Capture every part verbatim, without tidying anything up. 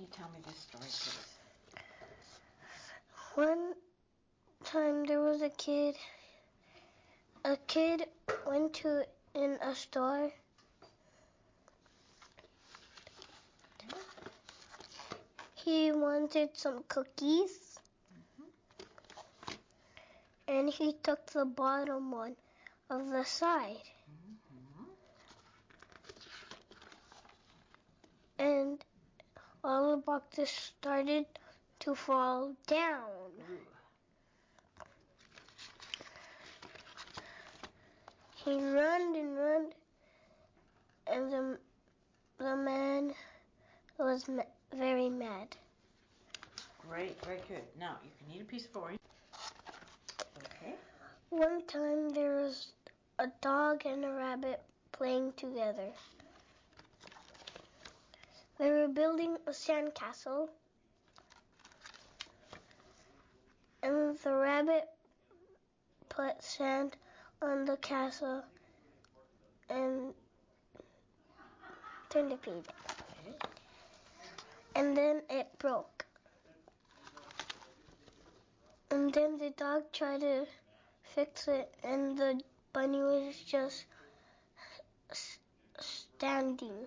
you tell me this story, please? One time there was a kid. A kid went to in a store. He wanted some cookies. Mm-hmm. And he took the bottom one of the side. Mm-hmm. And all the boxes started to fall down. Ooh. He ran and ran, and the, the man was ma- very mad. Great, very good. Now, you can eat a piece of orange. Okay. One time there was a dog and a rabbit playing together. They were building a sandcastle, and the rabbit put sand on the castle and turned it feed. Okay. And then it broke. And then the dog tried to fix it, and the bunny was just s- standing.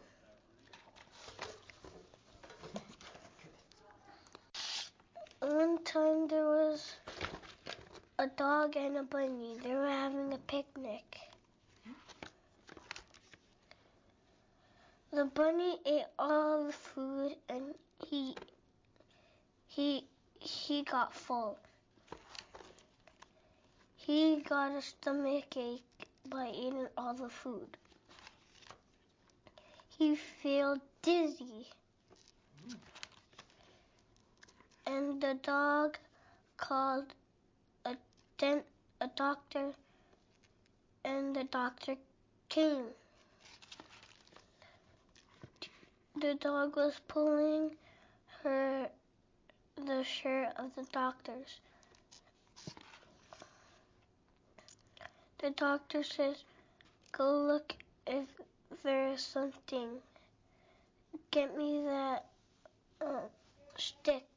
One time there was a dog and a bunny. They were having a picnic. The bunny ate all the food, and he he he got full. He got a stomach ache by eating all the food. He felt dizzy. Mm. And the dog called a dent a doctor, and the doctor came. The dog was pulling her the shirt of the doctor's. The doctor says, "Go look if there is something. Get me that uh, stick."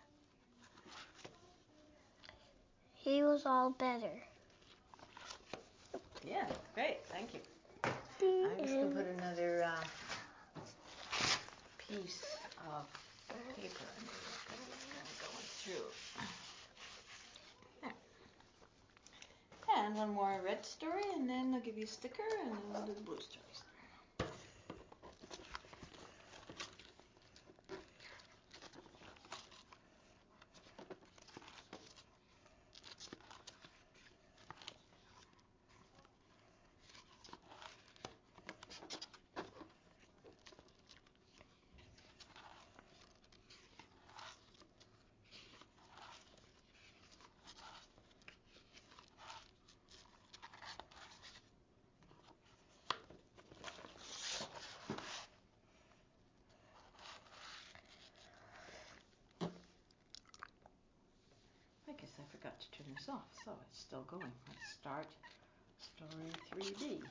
He was all better. Yeah, great. Thank you. I'm just going to put another uh, piece of paper under this because it's kind of going through. There. And one more red story, and then I'll give you a sticker, and then we'll do the blue stories. I guess I forgot to turn this off, so it's still going. Let's start story three B.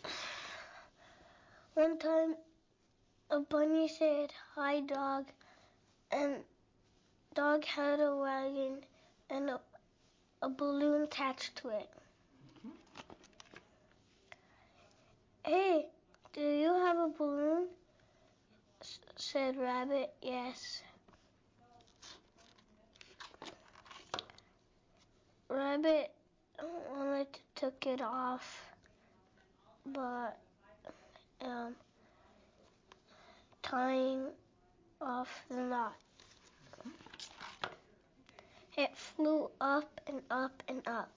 One time, a bunny said, "Hi, dog," and dog had a wagon and a, a balloon attached to it. Mm-hmm. "Hey, do you have a balloon?" S- said Rabbit. "Yes." Rabbit wanted to take it off, but um, tying off the knot. It flew up and up and up.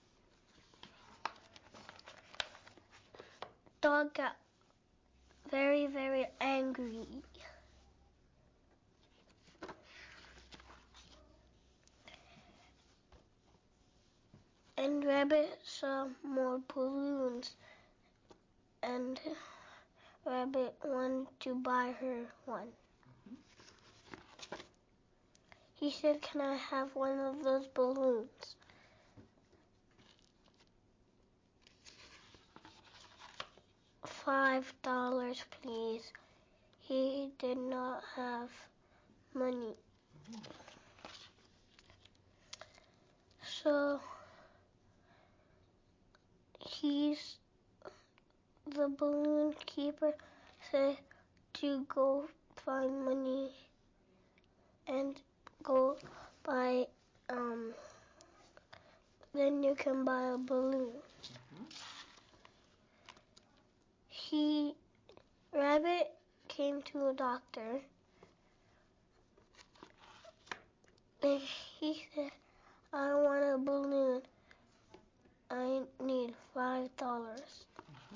Dog got very, very angry. And Rabbit saw more balloons, and Rabbit wanted to buy her one. Mm-hmm. He said, "Can I have one of those balloons?" Five dollars, please. He did not have money. So he's the balloon keeper said to go find money and go buy um then you can buy a balloon. Mm-hmm. He Rabbit came to a doctor and he said, I want a balloon. I need five dollars. Mm-hmm.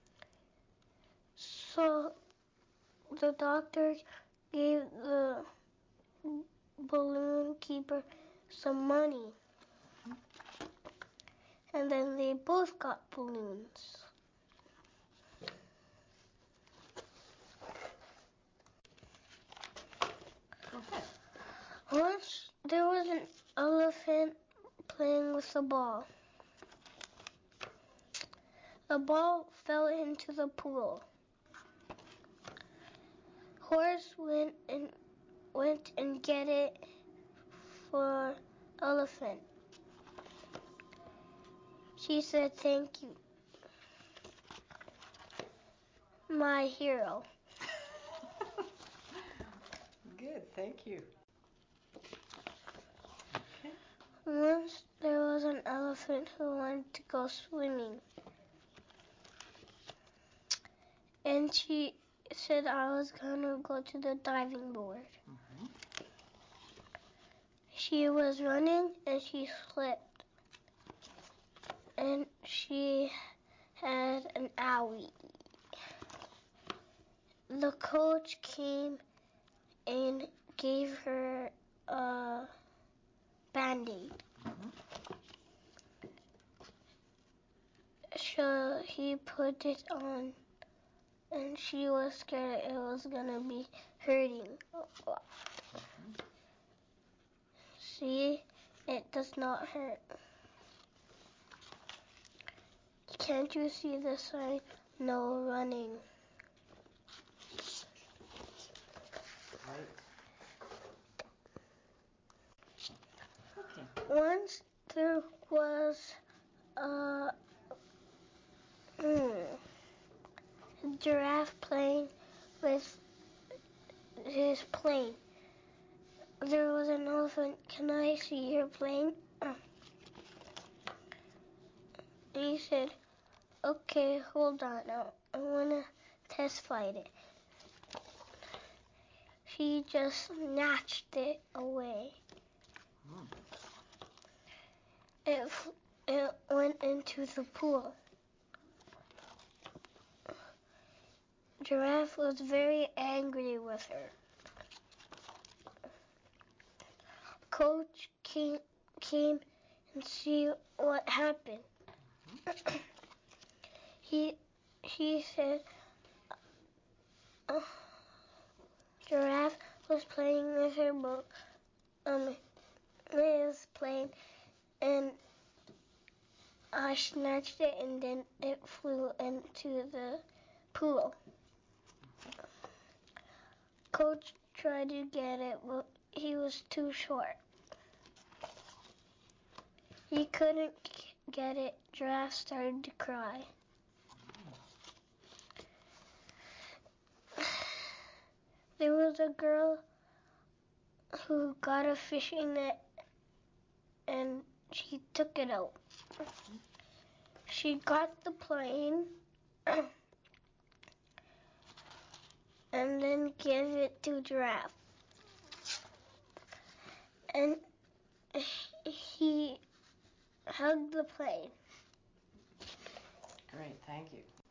So the doctor gave the balloon keeper some money. And then they both got balloons. Okay. Once there was an elephant playing with a ball. The ball fell into the pool. Horse went and went and get it for elephant. She said, thank you, my hero. Good, thank you. Okay. Once there was an elephant who wanted to go swimming. And she said I was going to go to the diving board. Mm-hmm. She was running and she slipped. And she had an owie. The coach came and gave her a Band-Aid. Mm-hmm. So he put it on and she was scared it was gonna be hurting a lot. Mm-hmm. See, it does not hurt. Can't you see the sign? No running. Right. Okay. Once there was a, mm, a giraffe playing with his plane. There was an elephant. Can I see your plane? Uh. He said, okay, hold on now. I want to test flight it. He just snatched it away. Hmm. It, it went into the pool. Giraffe was very angry with her. Coach came, came and see what happened. Mm-hmm. he he said, uh, Giraffe was playing with her boat, um, with plane, and I snatched it, and then it flew into the pool. Coach tried to get it, but he was too short. He couldn't get it. Giraffe started to cry. There was a girl who got a fishing net and she took it out. She got the plane and then gave it to Giraffe. And he hugged the plane. Great, thank you.